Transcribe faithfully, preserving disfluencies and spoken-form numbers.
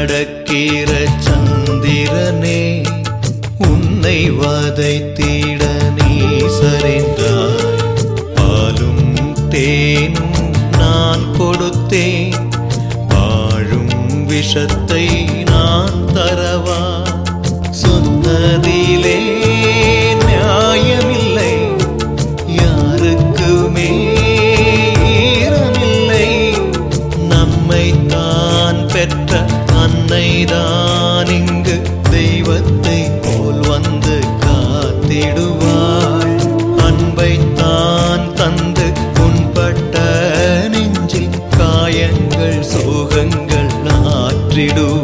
வடக்கீர சந்திரனே உன்னை வதைத்திட நீ சரிந்தாய். பாலும் தேனும் நான் கொடுத்தேன், வாழும் விஷத்தை நான் தரவா? சொன்னதிலே நியாயமில்லை, யாருக்குமே ஈரமில்லை. நம்மை தான் பெற்ற அன்னைதான் இங்கு தெய்வத்தை போல் வந்து காத்திடுவாள். அன்பை தான் தந்து புண்பட்ட நெஞ்சில் காயங்கள் சோகங்கள் ஆற்றிடுவாள்.